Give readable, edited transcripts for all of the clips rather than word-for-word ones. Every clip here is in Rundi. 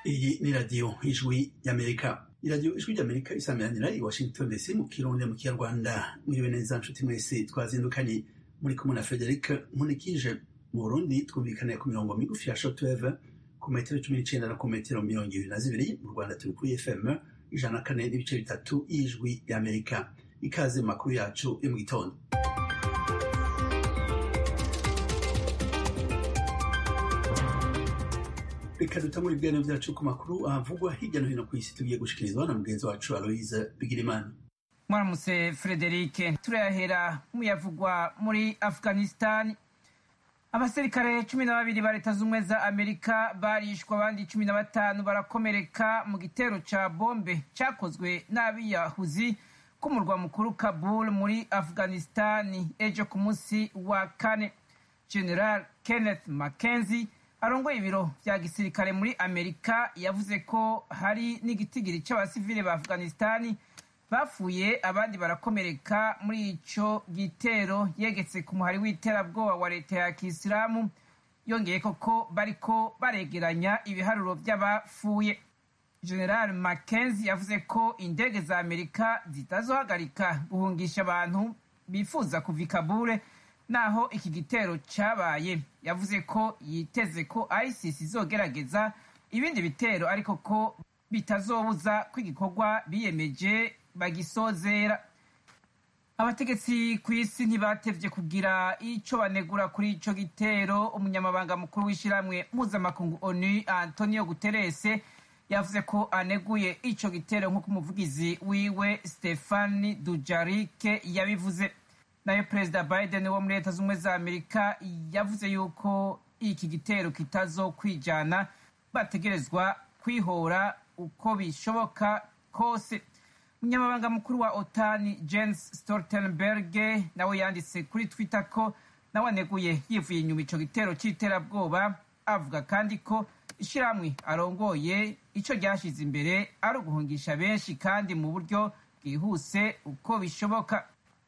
Iyi ni radiyo ijwi y'Amerika. Iradiyo ijwi ry'Amerika isameranira i Washington DC mu Kirundi mu Kinyarwanda. Mwiriwe neza nshuti mwese twazindukanye muri kumwe na Frederic Nkulikije. Mu Burundi twumvikana ku mirongo migufi ya shortwave ku metero 19 na ku metero 22. Mu Rwanda turi kuri FM 104.3 y'ijwi y'Amerika. Ikaze makuru yacu yo mu gitondo. Reka dutangure ibiganiro vyacu ku makuru avugwa hirya no hino kw'isi tugiye gushikirizwa na mugenzi wacu Aloise Bigirimana. Mwaramutse Frederic, turahera mu yavugwa muri Afghanistan. Abasirikare 12 ba Leta Zunze za Amerika barishwa, abandi 15 barakomereka mu gitero ca bombe cakozwe n'abiyahuzi ku murwa mukuru Kabul muri Afghanistan ejo ku munsi wa kane. General Kenneth McKenzie arongoye ibiro vya gisirikare muri Amerika yavuze ko hari n'igitigiri c'abasivile ba Afghanistan bapfuye, abandi barakomereka muri ico gitero yegetse ku muhari w'iterabwoba wa leta ya Kisilamu. Yongeye ko bariko baregeranya ibiharuro vy'abapfuye. General Mackenzie yavuze ko indege za Amerika zitazohagarika guhungisha abantu bifuza kuva i Kabul naho iki gitero cabaye. Yavuze ko yiteze ko ISIS izogerageza ibindi bitero, ariko ko bitazobuza ko igikorwa biyemeje bagisozera. Abategetsi kw'isi ntibatevye kugira ico banegura kuri ico gitero. Umunyamabanga mukuru w'ishiramwe mpuzamakungu ONU Antonio Guterres yavuze ko aneguye ico gitero nk'uko umuvugizi wiwe Stephane Dujarric yabivuze. Nayo Perezida Biden wo muri Leta Zunze za Amerika yavuze yuko iki gitero kitazokwijana, bategerezwa kwihora uko bishoboka kose. Umunyamabanga mukuru wa OTAN Jens Stoltenberg nawe yanditse kuri Twitter ko nawe aneguye yivuye inyuma ico gitero c'iterabwoba, avuga kandi ko ishiramwe arongoye ico ryashize imbere ari uguhungisha benshi kandi mu buryo bwihuse uko bishoboka.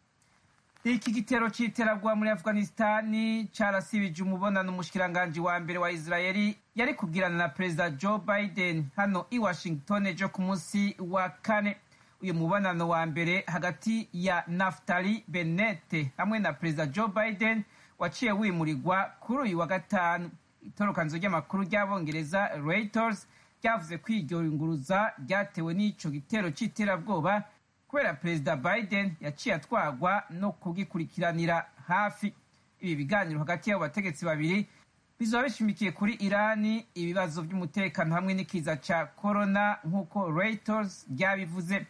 Iki gitero c'iterabwoba muri Afghanistan carasibije umubonano umushikiranganji wa mbere wa Israeli yari kugirana na Perezida Joe Biden hano i Washington ejo ku munsi wa kane. Uyu mubonano wa mbere hagati ya Naftali Bennett hamwe na Perezida Joe Biden waciye wimurirwa kuri uyu wa gatanu. Itorokanzo ry'amakuru ry'Abongereza Reuters ryavuze ko iryo yunguruza ryatewe n'ico gitero c'iterabwoba kubera Perezida Biden yaciye atwagwa no kugikurikiranira hafi. Ibi biganiro hagati y'abo bategetsi babiri bizoba bishimikiye kuri Irani, ibibazo by'umutekano hamwe n'ikiza ca corona nk'uko Reuters ryabivuze.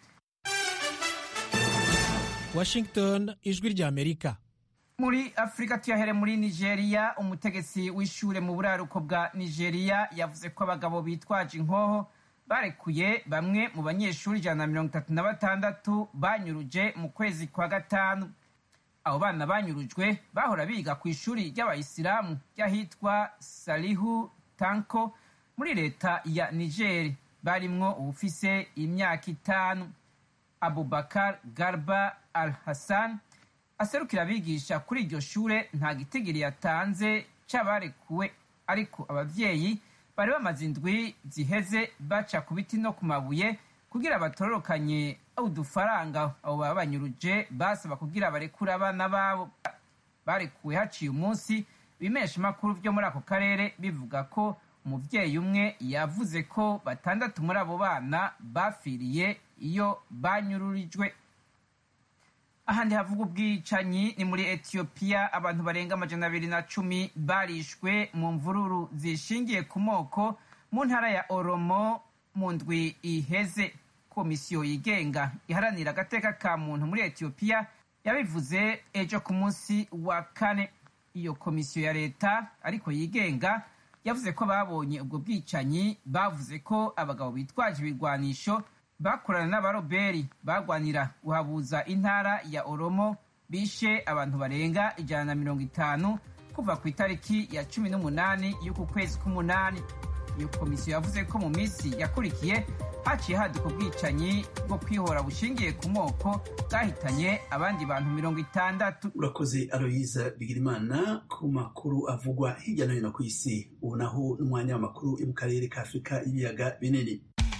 Washington, ijwi rya Amerika. Muri Afrika tuyahere muri Nigeria. Umutegetsi w'ishure mu buraruko bwa Nigeria yavuze ko abagabo bitwaje inkoho barekuye bamwe mu banyeshuri 136 banyuruje mu kwezi kwa gatanu. Abo bana banyurujwe bahora biga ku ishuri ry'abayisilamu ryahitwa Salihu Tanko muri leta ya Niger, barimwo ufise imyaka 5. Abubakar Garba Al-Hassan aserukira abigisha kuri iryo shure nta gitigiri yatanze c'abarekuwe, ariko abavyeyi bari bamaze indwi ziheze baca ku biti no ku mabuye kugira batororokanye udufaranga abo baba banyuruje basaba kugira barekure abana babo. Barekuwe haciye umunsi. Ibimesha makuru vyo muri ako karere bivuga ko umuvyeyi umwe yavuze ko 6 muri abo bana bafiriye iyo banyururijwe. Ahandi havuga ubwicanyi ni muri Ethiopia. Abantu barenga 210 barishwe mu mvururu zishingiye ku moko mu ntara ya Oromo mu ndwi iheze. Komisiyo yigenga iharanira agateka ka muntu muri Ethiopia yabivuze ejo ku munsi wa kane. Iyo komisiyo ya leta ariko yigenga yavuze ko babonye ubwo bwicanyi. Bavuze ko abagabo bitwaje ibigwanisho bakorana n'abaroberi bagwanira guhabuza intara ya Oromo bishe abantu barenga 150 kuva ku itariki ya 18 y'uku kwezi k'umunani. iyo komisiyo yavuze ko mu minsi yakurikiye haciye haduka ubwicanyi bwo kwihora bushingiye ku moko bwahitanye abandi bantu 60. urakoze Aloyiza Bigirimana ku makuru avugwa hirya no hino ku isi. Ubu naho n'umwanya w'amakuru yo mu karere ka Afurika y'ibiyaga binini.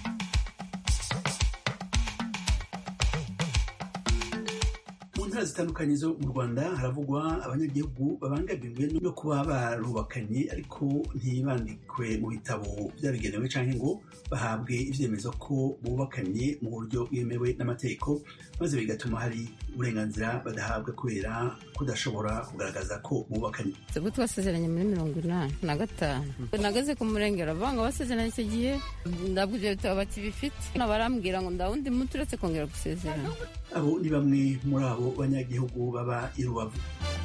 Mu ntara zitandukanye zo mu Rwanda haravugwa abanyagihugu babangamiwe no kuba barubakanye ariko ntibandikwe mu bitabo byabigenewe canke ngo bahabwe ivyemezo ko bubakanye mu buryo bwemewe n'amategeko, maze bigatuma hari uburenganzira badahabwa kubera kudashobora kugaragaza ko bubakanye. Ubu twasezeranye muri 85 nageze ku murenge ravanga basezeranye icyo gihe ndabwo ibyo bitabo bakibifite nabarambwira ngo ndawundi mutu uretse kongera gusezerana. Abo ni bamwe muri abo banyagihugu baba i Rubavu.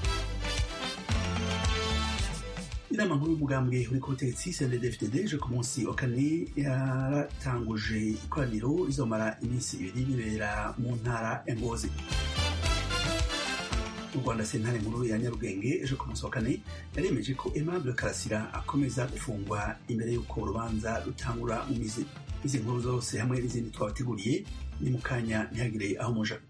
Inama nkuru y'umugambwe uri ku butegetsi CNDD-FDD ejo ku munsi wa kane yaratanguje ikoraniro rizomara iminsi 2 ribera mu ntara ya Ngozi. Mu Rwanda sentare nkuru ya Nyarugenge ejo ku munsi wa kane yaremeje ko Aimable Karasira akomeza gufungwa imbere y'uko urubanza rutangura mu mizi. Izi nkuru zose hamwe n'izindi twabateguriye ni mu kanya ntihagire aho muja.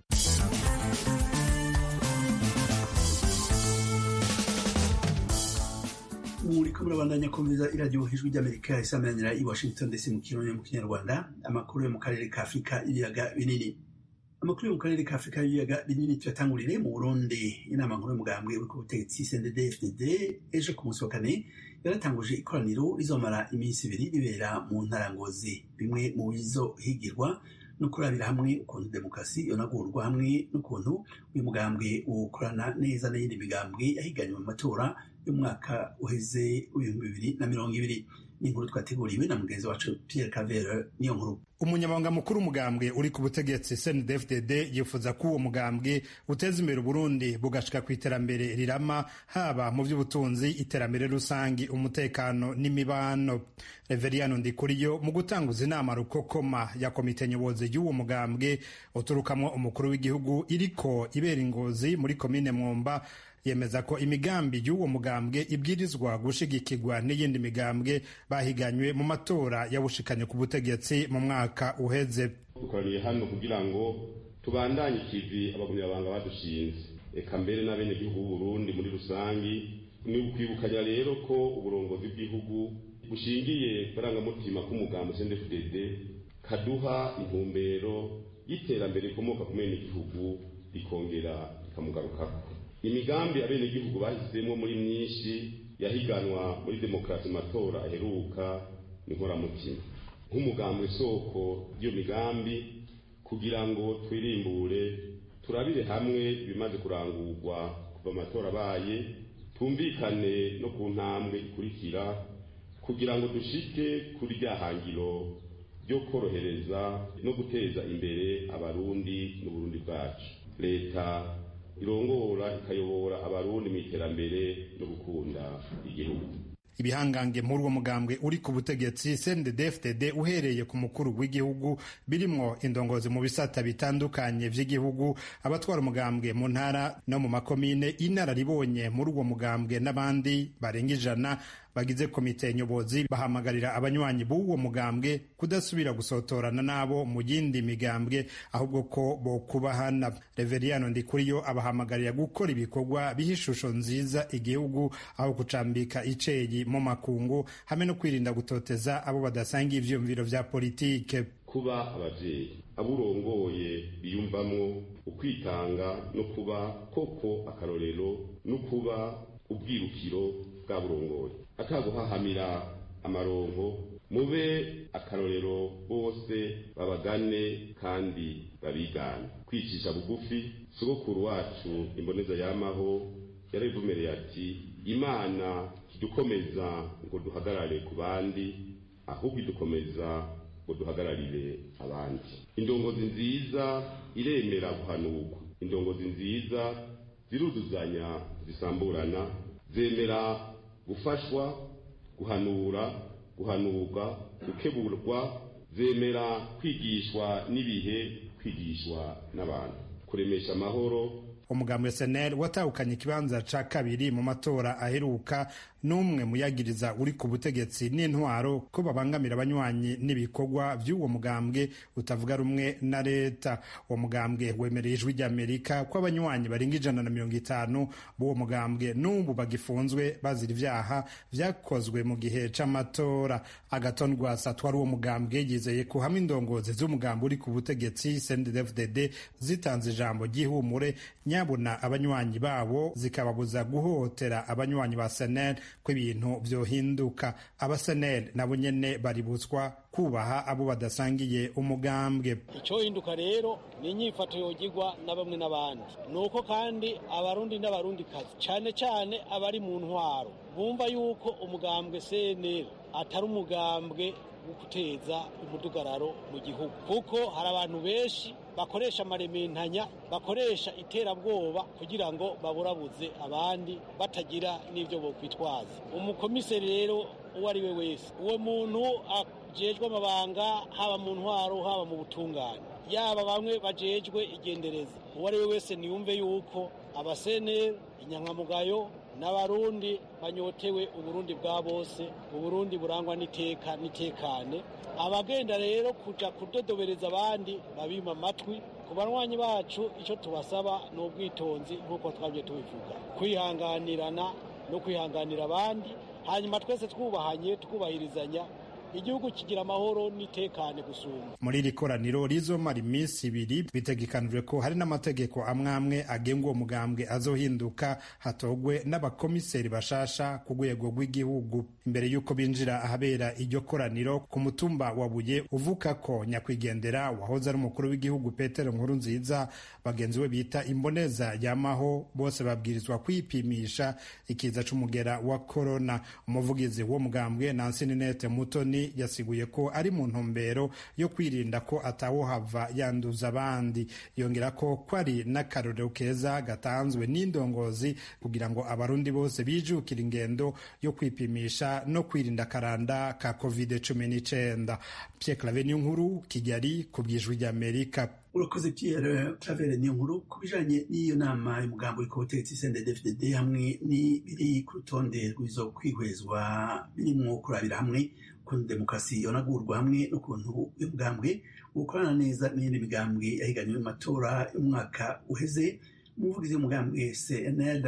Muriko murabandanya kumviriza iradiyo Ijwi ry'Amerika isamanira i Washington DC mu kirundi mu Kinyarwanda. Amakuru yo mu karere ka Afurika y'ibiyaga binini. Amakuru yo mu karere ka Afurika y'ibiyaga binini tuyatangurire mu Burundi. Inama nkuru y'umugambwe uri ku butegetsi CNDD-FDD ejo ku munsi wa kane yaratanguje ikoraniro rizomara iminsi 2 ribera mu ntara Ngozi. Bimwe mu bizo higirwa no kurabira hamwe ukuntu demokarasi yonagurwa hamwe n'ukuntu uyu mugambwe ukorana neza n'iyindi migambwe yahiganywe mu matora y'umwaka uheze 2020. Ni inkuru twateguriwe na mugenzi wacu Pierre Cavere. Niyo nkuru umunyamabanga mukuru umugambwe uri ku butegetsi CNDD-FDD yifuza ko uwo mugambwe uteza imbere Burundi bugashika ku iterambere rirama haba mu by'ubutunzi, iterambere rusangi, umutekano n'imibano. Reveriyano Ndikuriyo mu gutanguza inama rukokoma ya komite nyobozi y'uwo mugambwe uturukamwo umukuru w'igihugu iriko ibera Ngozi muri komine Mwumba yemeza ko imigambi y'uwo mugambwe ibwirizwa gushigikirwa n'iyindi migambwe bahiganywe mu matora yabushikanye ku butegetsi mu mwaka uheze. Dukoraniye hano kugira ngo tubandanye ikivi abagumyabanga badushinze eka mbere n'abene gihugu b'u Burundi muri rusangi. Ni ukwibukanya rero ko uburongozi bw'igihugu bushingiye barangamutima k'umugambi CNDD-FDD kaduha intumbero y'iterambere rikomoka ku mene gihugu rikongera rikamugarukako. Imigambi abenegihugu bahisemo muri myinshi yahiganwa muri demokarasi matora aheruka ni nkoramutima. Nk'umugambi w'isoko ry'iyo migambi kugira ngo twirimbure turabire hamwe bimaze kurangurwa kuva amatora abaye, tumvikane no ku ntambwe ikurikira kugira ngo dushike kuri rya hangiro ryo korohereza no guteza imbere abarundi n'uburundi bwacu. Leta irongora ikayobora abarundi mu iterambere no gukunda igihugu. Ibihangange muri uwo mugambwe uri ku butegetsi CNDD-FDD uhereye ku mukuru w'igihugu birimwo indongozi mu bisata bitandukanye vy'igihugu, abatwara umugambwe mu ntara no mu makomine, inararibonye muri uwo mugambwe n'abandi barenga 100 bagize komite nyobozi bahamagarira abanywanyi b'uwo mugambwe kudasubira gusotorana nabo mu yindi migambwe ahubwo ko bokubahana. Reveriyano Ndikuriyo abahamagarira gukora ibikorwa bihishusho nziza igihugu aho kucambika iceyi mu makungu hamwe no kwirinda gutoteza abo badasanga ivyumviro vya politike. Kuba abavyeyi aburongoye biyumvamwo ukwitanga no kuba koko akarorero no kuba ubwirukiro bwa burongoye, ataguhahamira amaronko, mube akarorero bose babagane kandi babigane. Kwicisha bugufi, sogokuru wacu imboneza yamaho yarabivumereye ati Imana kidukomeza ngo duhagarare ku bandi ahubwo idukomeza ngo duhagararire abandi. Indongozi nziza iremera guhanurwa, indongozi nziza ziruzuzanya zisamburana, zemera gufashwa, guhanura, guhanurwa, gukeburwa, zemera kwigishwa n'ibihe, kwigishwa n'abantu, kuremesha amahoro, umugambwe SNL watahukanye ikibanza ca kabiri mu matora aheruka, n'umwe muyagiriza uri ku butegetsi n'intwaro ko babangamira abanywanyi n'ibikorwa vy'uwo mugambwe utavuga rumwe na leta. Uwo mugambwe wemereye Ijwi ry'Amerika ko abanywanyi barenga 150 b'uwo mugambwe n'ubu bagifunzwe bazira ivyaha vyakozwe mu gihe c'amatora. Agathon Rwasa twari uwo mugambwe yizeye ko hamwe indongozi z'umugambwe uri ku butegetsi CNDD-FDD zitanze ijambo ry'ihumure nyabona abanywanyi babo zikababuza guhohotera abanywanyi ba SNL ko ibintu vyohinduka. Abasenel nabo nyene baributswa kubaha abo badasangiye umugambwe. Ico hinduka rero ni inyifato yogirwa na bamwe n'abandi, nuko kandi abarundi n'abarundikazi cane cane abari mu ntwaro bumva yuko umugambwe CNL atari umugambwe wo guteza umudugararo mu gihugu, kuko hari abantu benshi bakoresha amarementanya, bakoresha iterabwoba kugira ngo baburabuze abandi batagira n'ivyo bokwitwaza. Umukomiseri rero uwo ari we wese, uwo muntu ajejwe amabanga haba mu ntwaro haba mu butungane, yaba bamwe bajejwe igendereza, uwo ari we wese niyumve yuko abaseneri inyankamugayo n'abarundi banyotewe uburundi bwa bose, uburundi burangwa n'iteka n'itekane. Abagenda rero kuja kudodobereza abandi babima amatwi. Ku banywanyi bacu ico tubasaba ni ubwitonzi nk'uko twabye tubivuga, kwihanganirana no kwihanganira abandi, hanyuma twese twubahanye twubahirizanya, igihugu kigira amahoro n'itekane gusumba. Muri iri koraniro rizomara iminsi ibiri bitegekanijwe ko hari n'amategeko amwe agenga uwo mugambwe azohinduka, hatogwe n'abakomiseri bashasha ku rwego rw'igihugu. Imbere y'uko binjira ahabera iryo koraniro ku mutumba wa Buye uvuka ko nyakwigendera wahoze ari umukuru w'igihugu Petero Nkurunziza, bagenzi we bita imboneza yamaho bose babwirizwa kwipimisha ikiza c'umugera wa corona. Umuvugizi w'uwo mugambwe Nancy Ninette Mutoni yasiguye ko ari mu ntumbero yo kwirinda ko atawohava yanduza abandi. Yongera ko ari n'akarorero keza gatanzwe n'indongozi kugira ngo abarundi bose bijukira ingendo yo kwipimisha no kwirinda karanda ka COVID-19. Pierre Claver Niyonkuru, Kigali, ku bw'Ijwi ry'Amerika. Urakoze Pierre Claver Niyonkuru. Ku bijanye n'iyo nama y'umugambi w'iko butegetsi CNDD-FDD hamwe n'ibiri ku rutonde rw'izo kwihwezwa birimwo kurabira hamwe ukuntu demokarasi yonagurwa hamwe n'ukuntu uyu mugambwe ukorana neza n'iyindi migambwe yahiganwe mu matora y'umwaka uheze. Umuvugizi w'umugambwe CNL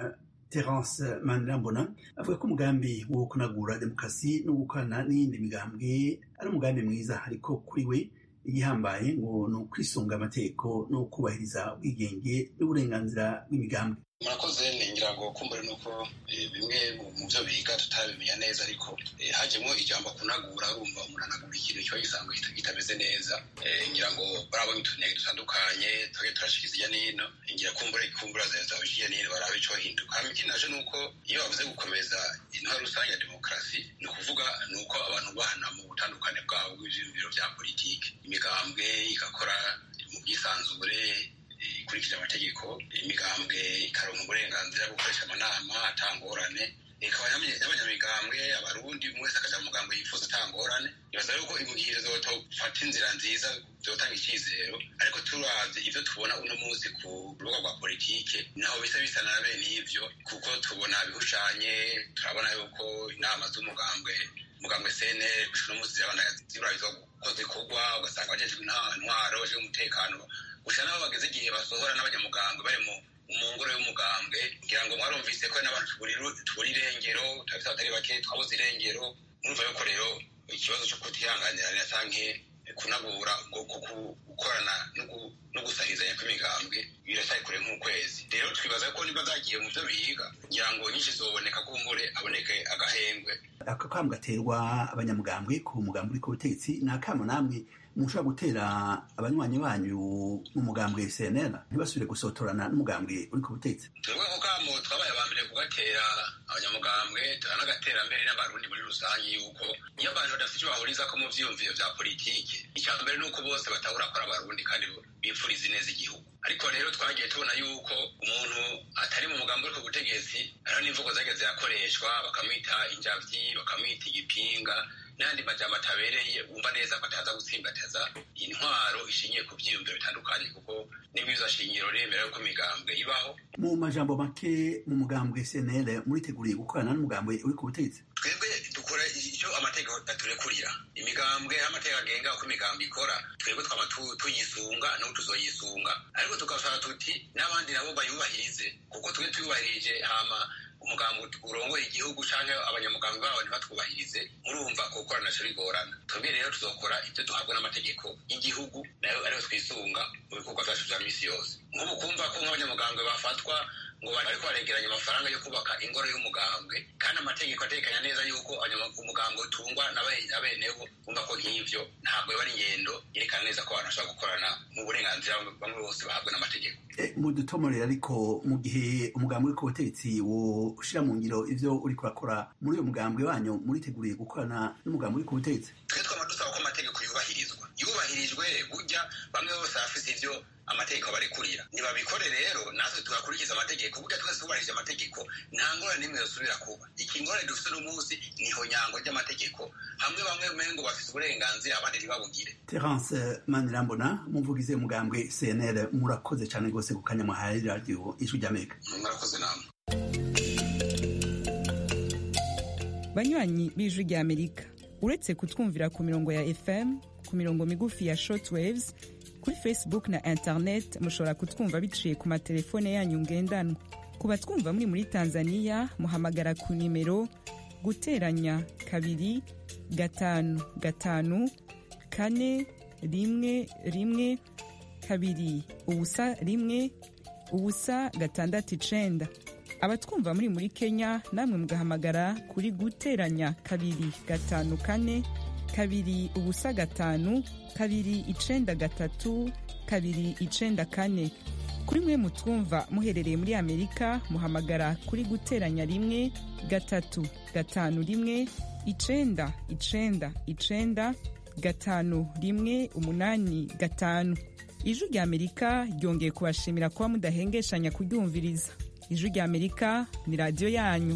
Terence Manirambona avuga ko umugambi wo kunagura demokarasi no gukorana n'iyindi migambwe ari umugambi mwiza, ariko kuri we igihambaye ngo ni ukwisunga amategeko no kubahiriza ubwigenge n'uburenganzira bw'imigambwe. Murakoze. Ningira ngo kumbure nuko bimwe mu byo biga tutabimenya neza, ariko hajemo ijambo kunagura, urumva umuntu anagura ikintu kiba gisanzwe kitameze neza. Ngira ngo barabonye utunenge dutandukanye twari turashikiriza ijya n'ino, ngira kumbura zeza ujya n'ino barabe ico hinduka. Ikindi naje nuko iyo bavuze gukomeza intwaro rusange ya demokarasi, ni ukuvuga nuko abantu bahana mu butandukane bwabo bw'ivyiyumviro vya politike, imigambwe igakora mu bwisanzure ikurikije amategeko, imigambwe ikaronka uburenganzira bwo gukoresha amanama atangorane, ikaba y'abanyamigambwe abarundi umwe wese akaja mu mugambwe yifuza atangorane. Ibaza yuko imbwirizo zotofata inzira nziza zotanga icizero, ariko turavye ivyo tubona uno munsi ku rubuga rwa politike naho bisa na bene ivyo, kuko tubona bihushanye. Turabona yuko inama z'umugambwe CNL gushika uno munsi ziburarizwa ko zikorwa, ugasanga abajejwe intwaro bajejwe umutekano gusa nabo bageze igihe basohora n'abanyamugambwe bari mu ngoro y'umugambwe. Ngira ngo mwarumvise ko n'abantu tubura irengero, turafite abatari bake twabuze irengero. Murumva yuko rero ikibazo cyo kutihanganirana canke kunagura gukorana no gusahizanya kw'imigambwe biracyari kure nk'ukwezi. Rero twibaza ko niba zagiye mu byo biga, ngira ngo nyinshi zoboneka, kumbure aboneke agahengwe. Ako kamo gaterwa abanyamugambwe ku mugambi uri ku butegetsi ni akamo namwe mushobora gutera abanywanyi banyu mu mugambwe CNL ntibasubire gusotorana n'umugambwe uri ku butegetsi? Twebwe ako kamo twabaye abambere kugatera abanyamugambwe, turanagatera mbere n'abarundi muri rusange, yuko iyo abantu badafite icyo bahurizako mu vyiyumviro vya politike, icya mbere ni uko bose batahura ko ari abarundi kandi bipfuriza ineza igihugu. Ariko rero twagiye tubona yuko umuntu atari mu mugambi uri ku butegetsi hariho n'imvugo zageze yakoreshwa, bakamwita injavyi, bakamwita igipinga. n'andi majambo atabereye wumva neza ko ataza gutsimbataza intwaro ishingiye ku vyiyumviro bitandukanye kuko n'ibwirizwa shingiro remera yuko imigambwe ibaho. Mu majambo make mu mugambwe CNL muriteguriye gukorana n'umugambwe uri ku butegetsi? Twebwe dukora icyo amategeko aturekurira, imigambwe amategeko agenga uko imigambwe ikora, twebwe twama tuyisunga n'ubu tuzoyisunga, ariko tugasaba tuti n'abandi nabo bayubahirize kuko twe tuyubahirije hama umugambi urongoye igihugu canke abanyamugambi babo ntibatwubahirize, murumva ko gukorana naco bigorana. Twebwe rero tuzokora ivyo duhabwa n'amategeko y'igihugu nayo ariho twisunga mu bikorwa vyacu vya misi yose. Nk'ubu kumva ko nk'abanyamugambwe bafatwa ngo bariko baregeranya amafaranga yo kubaka ingoro y'umugambwe kandi amategeko atekanya neza yuko umugambwe utungwa n'abenewo, kumva ko nk'ivyo ntabwo biba ari ingendo yerekana neza ko abantu bashobora gukorana mu burenganzira bamwe bose bahabwa n'amategeko. Mudutomorera ariko mu gihe umugambi uri ku butegetsi woshira mu ngiro ivyo uriko urakora muri uyo mugambwe wanyu, muriteguriye gukorana n'umugambi uri ku butegetsi? Twe twama dusaba ko amategeko yubahirijwe burya bamwe bose bafise ivyo amategeko barekurira ntibabikore. Rero natwe tugakurikiza amategeko burya twese tubahirije amategeko nta ngorane n'imwe yosubira kuba. Ikingorane dufise n'umunsi niho nyango ry'amategeko, hamwe bamwe umengo bafise uburenganzira abandi ntibabugire. Terence Manirambona, muvugize umugambwe CNL, murakoze cane gose ku kanya mwahaye radio Ijwi ry'Amerika. Murakoze namwe. Banywanyi b'Ijwi ry'Amerika, uretse kutwumvira ku mirongo ya FM, ku mirongo migufi ya shortwaves, kuri Facebook na internet mushobora kutwumva biciye ku matelefone yanyu ngendanwa. Ku batwumva muri Tanzania muhamagara ku nimero guteranya 255 411 2 ubusa 669. Abatwumva muri Kenya namwe mugahamagara kuri guteranya 254 2 ubusa 5 293 294. Kuri mwe mutwumva muherereye muri Amerika muhamagara kuri guteranya 1 3 5 1 9 9 5 1 8 5. Ijwi ry'Amerika ryongeye kubashimira kuba mudahengeshanya kuryumviriza. Ijwi ry'Amerika ni radio yanyu.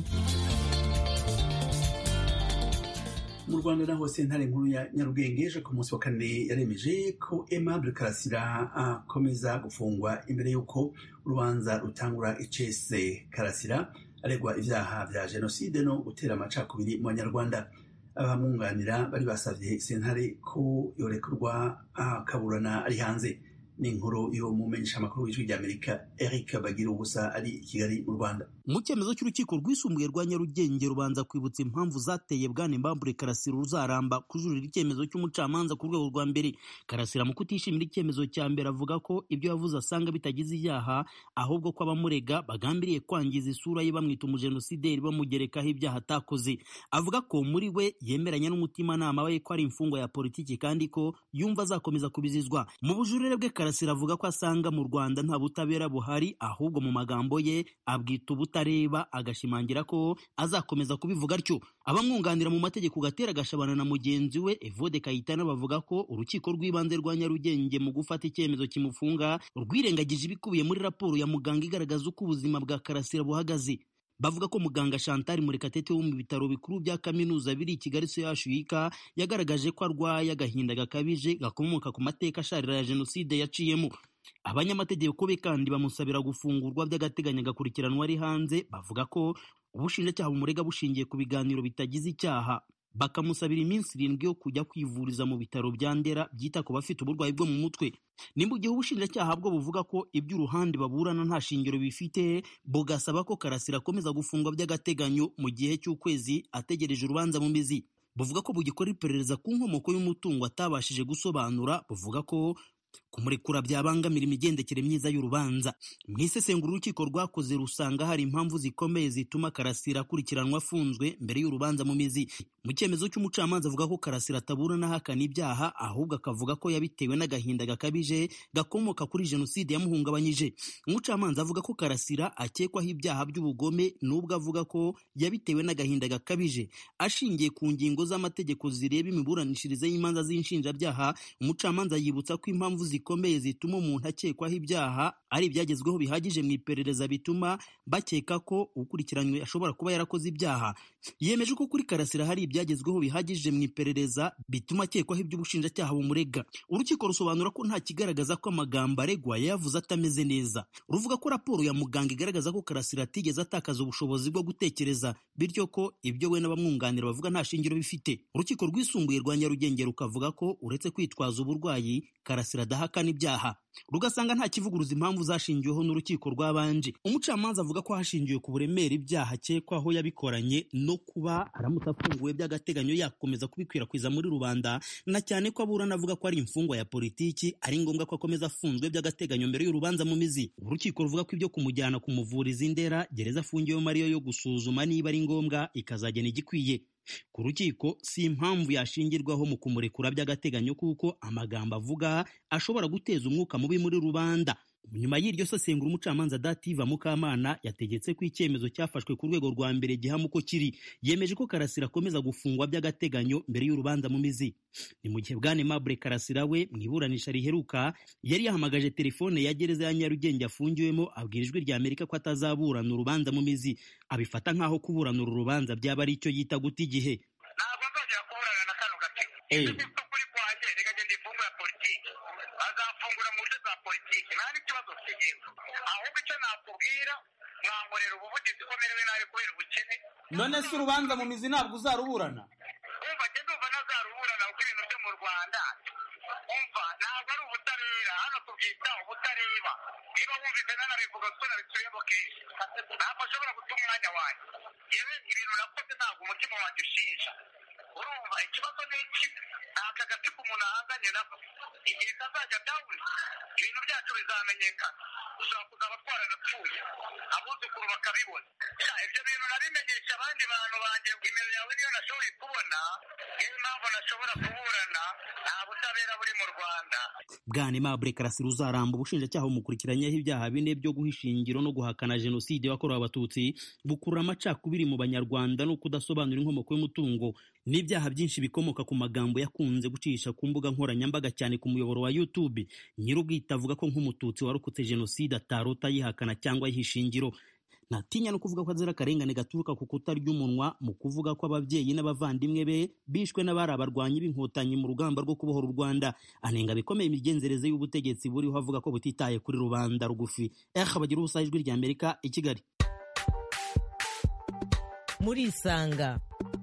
Mu Rwanda naho sentare nkuru ya Nyarugenge ejo ku munsi wa kane yaremeje ko Aimable Karasira akomeza gufungwa imbere y'uko urubanza rutangura. Icese Karasira aregwa ivyaha vya jenoside no gutera amacakubiri mu Banyarwanda. Abamwunganira bari basavye sentare ko yorekurwa akaburana ari hanze. Ni inkuru yo mumenyesha amakuru w'Ijwi ry'Amerika Eric Bagirubusa ari i Kigali mu Rwanda. Mu cyemezo cy'urukiko rwisumbuye rwa Nyarugenge rubanza kwibutsa impamvu zateye bwana Aimable Karasira uzaramba kujurira icyemezo cy'umucamanza ku rwego rwa mbere. Karasira mu kutishimira icyemezo cya mbere avuga ko ibyo yavuze asanga bitagize icyaha, ahubwo ko abamurega bagambiriye kwangiza isura ye bamwita umujenosideri bamugerekaho ibyaha atakoze. Avuga ko muri we yemeranya n'umutimanama we ko ari imfungwa ya politiki kandi ko yumva azakomeza kubizizwa. Mu bujurire bwe Karasira avuga ko asanga mu Rwanda nta butabera buhari, ahubwo mu magambo ye abwita ubutareba, agashimangira ko azakomeza kubivuga atyo. Abamwunganira mu mategeko Gatera Gashabana na mugenzi we Evode Kayitana bavuga ko urukiko rw'ibanze rwa Nyarugenge mu gufata icyemezo kimufunga rwirengagije ibikubiye muri raporo ya muganga igaragaza uko ubuzima bwa Karasira buhagaze. Bavuga ko muganga Chantal Murekatete wo mu bitaro bikuru bya kaminuza biri i Kigali CHUK yagaragaje ko arwaye agahinda gakabije gakomoka ku mateka asharira ya jenoside yaciyemo. Abanyamategeko be kandi bamusabira gufungurwa by'agateganyo agakurikiranwa ari hanze. Bavuga ko ubushinjacyaha bumurega bushingiye ku biganiro bitagize icyaha, bakamusabira iminsi 7 yo kujya kwivuriza mu bitaro bya Ndera byita ku bafite uburwayi bwo mu mutwe. Ni mu gihe ubushinjacyaha bwo buvuga ko iby'uruhande baburana nta shingiro bifite, bugasaba ko Karasira akomeza gufungwa by'agateganyo mu gihe cy'ukwezi ategereje urubanza mu mizi. Buvuga ko bugikora iperereza ku nkomoko y'umutungo atabashije gusobanura. Buvuga ko kumurekura byabangamira imigendekere myiza y'urubanza. Mu isesengura urukiko rwakoze rusanga hari impamvu zikomeye zituma Karasira akurikiranwa afunzwe mbere y'urubanza mu mizi. Mu cyemezo cy'umucamanza avuga ko Karasira ataburana ahakana ibyaha, ahubwo akavuga ko yabitewe n'agahinda gakabije gakomoka kuri jenoside yamuhungabanyije. Umucamanza avuga ko Karasira akekwaho ibyaha by'ubugome, nubwo avuga ko yabitewe n'agahinda gakabije. Ashingiye ku ngingo z'amategeko zireba imiburanishirize y'imanza z'inshinjabyaha, umucamanza yibutsa ko impamvu zikomeye zituma umuntu akekwaho ibyaha ari ibyagezweho bihagije mu iperereza bituma bakeka ko ukurikiranywe ashobora kuba yarakoze ibyaha. Yemeje ko kuri Karasira hari ibyagezweho bihagije mu iperereza bituma akekwaho iby'ubushinjacyaha bumurega. Urukiko rusobanura ko nta kigaragaza ko amagambo aregwa yavuze atameze neza. Ruvuga ko raporo ya muganga igaragaza ko Karasira atigeze atakaza ubushobozi bwo gutekereza, bityo ko ibyo we n'abamwunganira bavuga nta shingiro bifite. Urukiko rwisumbuye rwa Nyarugenge rukavuga ko uretse kwitwaza uburwayi, Karasira adahakana ibyaha, rugasanga nta kivuguruza impamvu zashingiweho n'urukiko rwabanje. Umucamanza avuga ko hashingiwe ku buremere ibyaha akekwaho yabikoranye no kuba aramutse afunguwe by'agateganyo yakomeza kubikwirakwiza muri rubanda, na cyane ko aburana avuga ko ari imfungwa ya politiki, ari ngombwa ko akomeza afunzwe by'agateganyo mbere y'urubanza mu mizi. Urukiko ruvuga ko ibyo kumujyana kumuvuriza indera gereza afungiwemo ariyo yo gusuzuma niba ari ngombwa ikazagena igikwiye. Ku rukiko si impamvu yashingirwaho mu kumurekura by'agateganyo kuko amagambo avuga ashobora guteza umwuka mubi muri rubanda. Nyuma y'iryo sesengura umucamanza Dativa Mukamana yategetse ko icyemezo cyafashwe ku rwego rwa mbere gihama uko kiri. Yemeje ko Karasira akomeza gufungwa by'agateganyo mbere y'urubanza mu mizi. Ni mu gihe Bwana Aimable Karasira we mu iburanisha riheruka yari yahamagaje telefone ya gereza ya Nyarugenge afungiwemo, abwira Ijwi rya Amerika ko atazaburana urubanza mu mizi. Abifata nk'aho kuburana uru rubanza byaba ari icyo yita guta igihe. Ntabwo nzongera kuburana na kano gatsiko. Kuri kwanjye reka ngende ifungura politiki. Bazafungura mu buryo bwa politiki. Nta n'ikibazo cy'ingenzi. Ahubwo icyo nakubwira mwankorera ubuvugizi ko merewe nabi kubera ubukene. None se urubanza mu mizi ntabwo uzaruburana? Umva njye ndumva ntazaruburana kuko ibintu byo mu Rwanda umva ntabwo ari ubutabera, hano tubyita ubutareba. Niba wumvise nanabivuga ko nabisubiyemo kenshi, ntabwo ashobora guta umwanya wanjye. Yewe ibintu nakoze ntabwo umutima wanjye ushinja. Urumva ikibazo ni iki? Aka gatsiko umuntu ahanganye nako igihe kazajya dawuni ibintu byacu bizamenyekana, ushobora kuzaba twaranapfuye abuzukuru bakabibona. Ibyo bintu nabimenyesha abandi bantu banjye, imero yawe niyo nashoboye kubona, niyo mpamvu nashobora kuburana. Nta butabera buri mu Rwanda. Bwana Aimable Karasira uzaramba ubushinjacyaha bumukurikiranyeho ibyaha bine byo guhisha ingiro no guhakana jenoside yakorewe Abatutsi, bukurura amacakubiri mu Banyarwanda no kudasobanura inkomoko y'umutungo, n'ibyaha byinshi bikomoka ku magambo yakunze gucisha ku mbuga nkoranyambaga cyane ku muyoboro wa YouTube. Nyir'ubwite avuga ko nk'umututsi warokotse jenoside atarota yihakana cyangwa yihisha ingiro. Ntatinya no kuvuga ko azira akarengane gaturuka ku kutarya umunwa mu kuvuga ko ababyeyi n'abavandimwe be bishwe n'abari abarwanyi b'inkotanyi mu rugamba rwo kubohora u Rwanda. Anenga bikomeye imigenzereze y'ubutegetsi buriho avuga ko butitaye kuri rubanda rugufi. Bagira ubusa Ijwi rya Amerika i Kigali. Murisanga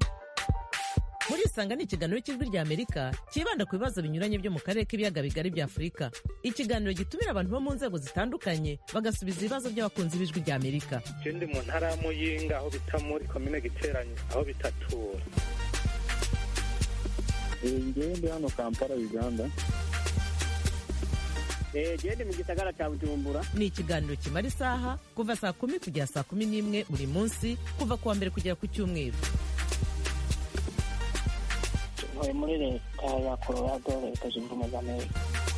ni ikiganiro cy'Ijwi rya Amerika kibanda ku bibazo binyuranye byo mu karere k'ibiyaga bigari bya Afurika. Ikiganiro gitumira abantu bo mu nzego zitandukanye bagasubiza ibibazo by'abakunzi b'Ijwi rya Amerika. Ndi mu ntara ya Muyinga aho bita muri komine Giteranye aho bita Tura. Ndi hano Kampala Uganda. Ndi mu gisagara cya Bujumbura. Ni ikiganiro kimara isaha kuva saa 10 kugera saa 11 buri munsi kuva kuwa mbere kugera ku Cyumweru. Muri leta ya Colorado, Leta Zunze Ubumwe za Amerika.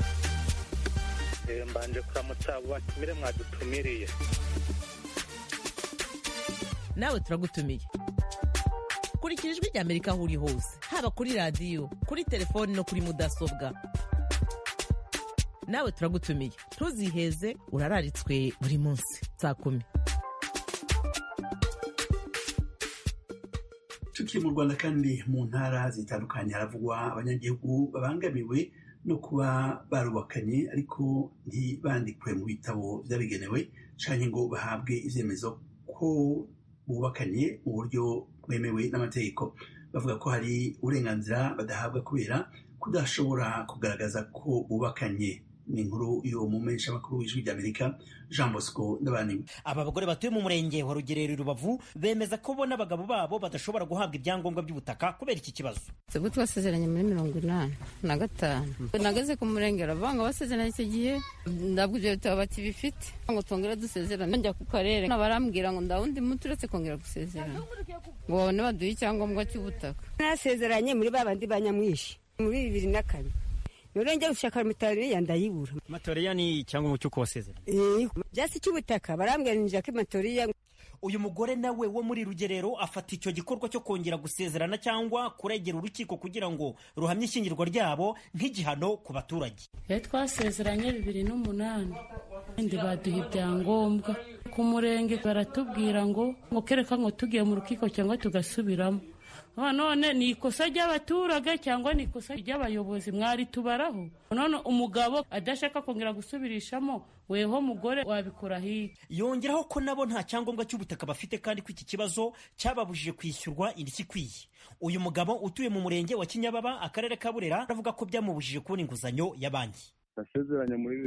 Mbanje kuramutsa abo batumire mwadutumiriye. Nawe turagutumiye. Kurikira Ijwi rya Amerika aho uri hose, haba kuri radiyo, kuri telefoni no kuri mudasobwa. Nawe turagutumiye. Ntuziheze, urararitswe buri munsi saa 10. Tukiri mu Rwanda kandi mu ntara zitandukanye haravugwa abanyagihugu babangamiwe no kuba barubakanye ariko ntibandikwe mu bitabo byabigenewe canke ngo bahabwe ivyemezo ko bubakanye mu buryo bwemewe n'amategeko. Bavuga ko hari uburenganzira badahabwa kubera kudashobora kugaragaza ko bubakanye. Ni inkuru y'uwo mumensha makuru w'Ijwi rya Amerika Jean Bosco Ndabaniwe. Aba bagore batuye mu murenge wa Rugerero Rubavu bemeza ko bo n'abagabo babo badashobora guhabwa ibyangombwa by'ubutaka kubera iki kibazo. Sebwo twasezeranye muri 1985. Nageze ku murenge ravanga basezeranye icyo gihe ndabwo ibyo bitabo bakibifite ngo tongera dusezerana. Njya ku karere nabarambwira ngo ndawundi muturetse kongera gusezerana ngo babone baduye icyangombwa cy'ubutaka. Nasezeranye muri babandi banyamwishi muri 2004. Yorenge ushaka matoriya ndayibura. Matoriya ni cyangwa cyo kubasezera. Byasi cy'ubutaka barambwira ninja ko matoriya. Uyu mugore nawe wo muri Rugerero afata icyo gikorwa cyo kongera gusezerana cyangwa kuregera urukiko kugira ngo ruhamye ishyingirwa ryabo nk'igihano ku baturage. Twasezeranye 2008 ndi baduha ibyangombwa ku murenge baratubwira ngo kereka ngo tugiye mu rukiko cyangwa tugasubiramo. none ni ikosa ry'abaturage cyangwa ni ikosa ry'abayobozi mwari tubaraho none umugabo adashaka kongera gusubirishamo weho mugore wabikora hiye. Yongeraho ko nabo nta cyangombwa cy'ubutaka bafite kandi ko iki kibazo cyababujije kwishyurwa indishyi ikwiye. Uyu mugabo utuye mu murenge wa Kinyababa akarere ka Burera aravuga ko byamubujije kubona inguzanyo ya banki. Nasezeranye muri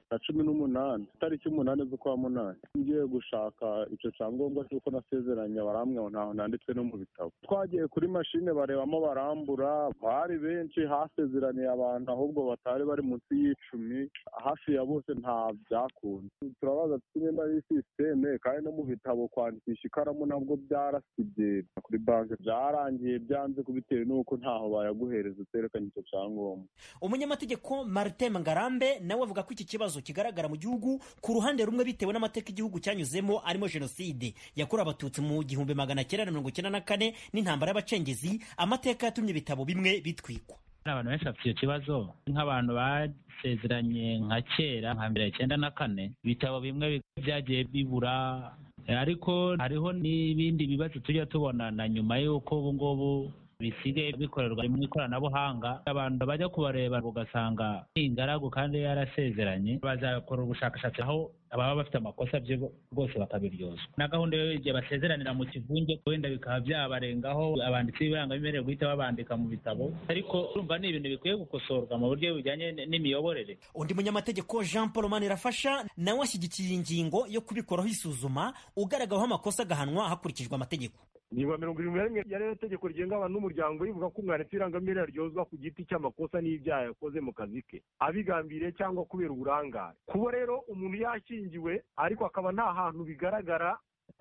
2018 tariki 8 z'ukwa munani ngiye gushaka icyo cyangombwa cy'uko nasezeranye baramwe ntaho nanditswe no mu bitabo. Twagiye kuri mashine barebamo barambura, bari benshi hasezeraniye abantu ahubwo batari bari munsi y'10, hafi ya bose nta byakunda. Turabaza nimba ari systeme kandi no mu bitabo kwandikisha ikaramu nabwo byarasibye kuri banki byarangiye byanze kubitewe nuko ntaho bayaguhereza uterekanye icyo cyangombwa. Umunyamategeko Martin Ngara nawe avuga ko iki kibazo kigaragara mu gihugu ku ruhande rumwe bitewe n'amateka igihugu cyanyuzemo arimo jenoside yakorewe abatutsi mu 1994 n'intambara y'abacengezi, amateka yatumye ibitabo bimwe bitwikwa. Abantu benshi bafite icyo kibazo nk'abantu basezeranye nka kera nka 1994 ibitabo bimwe byagiye bibura, ariko hariho n'ibindi bibazo tujya tubona na nyuma y'uko ubu ngubu bisigaye bikorerwa mu ikoranabuhanga. Abantu bajya kubareba ugasanga ingaragu kandi yarasezeranye, bazakora ubushakashatsi aho ababa bafite amakosa bye rwose bakabiryozwa na gahunda yo igihe basezeranira mu kivunge wenda bikaba byabarengaho abanditsi b'irangamimerere guhita babandika mu bitabo, ariko urumva ni ibintu bikwiye gukosorwa mu buryo bijyanye n'imiyoborere. Undi munyamategeko Jean Paul Manirafasha nawe ashyigikiye ingingo yo kubikoraho isuzuma ugaragaweho amakosa agahanwa hakurikijwe amategeko. Niba 71 ya rero tegeko rigenga abantu n'umuryango rivuga ko umwanditsi w'irangamimerere aryozwa ku giti cy'amakosa n'ibyaha yakoze mu kazi ke abigambiriye cyangwa kubera uburangare. Kuba rero umuntu yashingiwe ariko akaba nta hantu bigaragara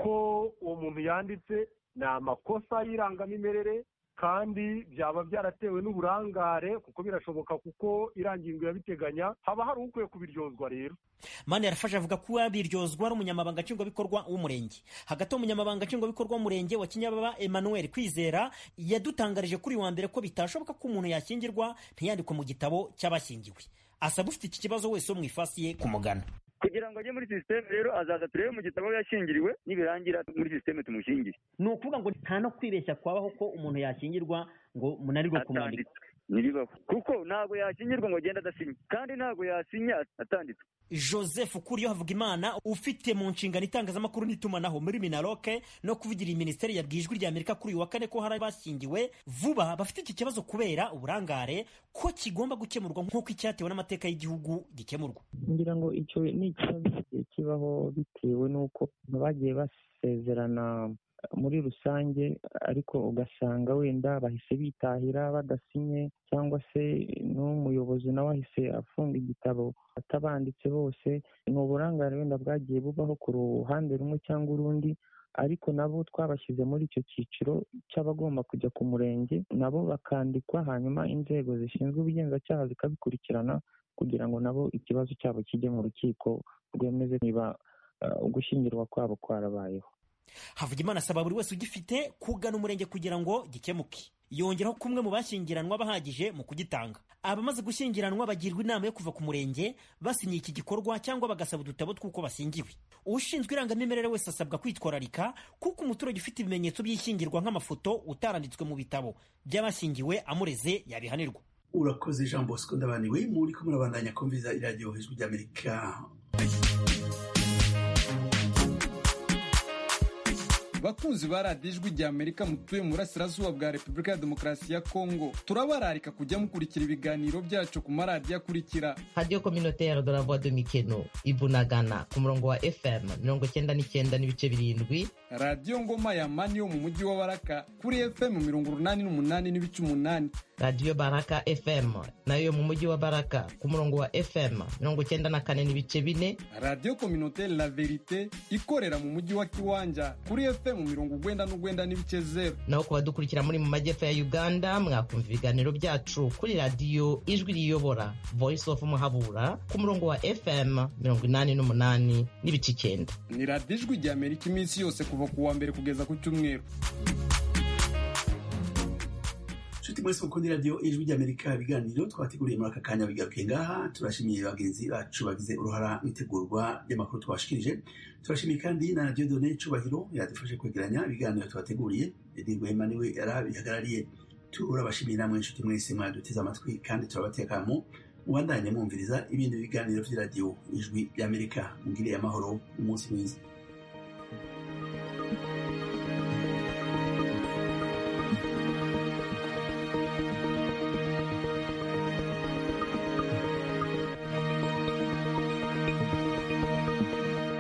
ko uwo muntu yanditse ni amakosa y'irangamimerere kandi byaba byaratewe n'uburangare kuko birashoboka kuko irangingo yabiteganya, haba hari ukwiye kubiryozwa rero. Mane yarafasha avuga ko yabiryozwa ari umunyamabanga nshingwabikorwa w'umurenge. Hagati umunyamabanga nshingwabikorwa w'umurenge wa Kinyababa Emmanuel Kwizera yadutangarije kuri wa mbere ko bitashoboka ko umuntu yashyingirwa ntiyandikwe mu gitabo cy'abashyingiwe. Asaba ufite iki kibazo wese wo mwifasi ye kumugana kugira ngo ajye muri systeme. Rero azaza turebe mu gitabo yashyingiriwe nibirangira muri systeme tumushyingire. Ni ukuvuga ngo nta no kwibeshya kwabaho ko umuntu yashyingirwa ngo munanirwe kumwandika. Niribaho kuko ntago yashyingirwa ngo agenda adasinya kandi ntago yasinya atanditswe. Joseph Kuriyo Havugimana ufite mu nshingano itangazamakuru n'itumanaho muri Minaroke no kuvugira Minisiteri yabwijwe rya Amerika kuri wa kane ko hari bashyingiwe vuba bafite iki kibazo kubera uburangare ko kigomba gukemurwa nk'uko icyatewe n'amateka y'igihugu gikemurwa. Ngira ngo icyo ni ikibazo kibaho bitewe n'uko bagiye basezerana muri rusange ariko ugasanga wenda bahise bitahira badasinye cyangwa se n'umuyobozi nawe ahise afunga igitabo atabanditse bose. Ni uburangare wenda bwagiye bubaho ku ruhande rumwe cyangwa urundi, ariko nabo twabashyize muri icyo cyiciro cy'abagomba kujya ku murenge nabo bakandikwa, hanyuma inzego zishinzwe ubugenzacyaha zikabikurikirana kugira ngo nabo ikibazo cyabo kijye mu rukiko rwemeze niba ugushyingirwa kwabo kwarabayeho. Havugimana asaba buri wese ugifite kugana umurenge kugira ngo gikemuke. Yongeraho kumwe mu bashyingiranwa bahagije mu kugitanga. Abamaze gushyingiranwa bagirwa inama yo kuva ku murenge basinyiye iki gikorwa cyangwa bagasaba udutabo tw'uko bashyingiwe. Ushinzwe irangamimerere wese asabwa kwitwararika kuko umuturage ufite ibimenyetso by'ishyingirwa nk'amafoto utaranditswe mu bitabo by'abashyingiwe amureze yabihanirwa. Urakoze Jean Bosco Ndabaniwe muri ko murabandanya kumviza iradiyo Ijwi ry'Amerika. Bakunzi ba radiyo Ijwi ry'Amerika mutuye mu burasirazuba bwa Repubulika ya Demokarasi ya Kongo, turabararika kujya mukurikira ibiganiro byacu ku maradiyo akurikira: Radio Communautaire de la Voix de Mikeno Ibunagana ku murongo wa FM 99.7, Radio Ngoma ya Mani yo mu mujyi wa Baraka kuri FM 88.8, Radio Baraka FM nayo mu mujyi wa Baraka ku murongo wa FM 94.4, Radio Communautaire La Verite ikorera mu mujyi wa Kiwanja kuri FM 99.0. Naho ku badukurikira muri mu majyepfo ya Uganda mwakumva ibiganiro byacu kuri Radio Ijwi Riyobora Voice of Muhabura ku murongo wa FM 88.9. Ni Radio Ijwi ry'Amerika iminsi yose kuva ku wa mbere kugeza ku cyumweru. nshuti mwese mukunda iradiyo ijwi ry'amerika ibiganiro twateguriye muri aka kanya bigaruke ngaha turashimiye bagenzi bacu bagize uruhara mu itegurwa ry'amakuru twashikirije turashimiye kandi na Dieudonné Cubahiro yadufashe kwegeranya ibiganiro twateguriye Eddie Rwema niwe yarabihagarariye turabashimiye namwe nshuti mwese mwaduteze amatwi kandi turabatekamo mubandanye mwumviriza ibindi biganiro vy'iradiyo ijwi ry'amerika mugiriye amahoro umunsi mwiza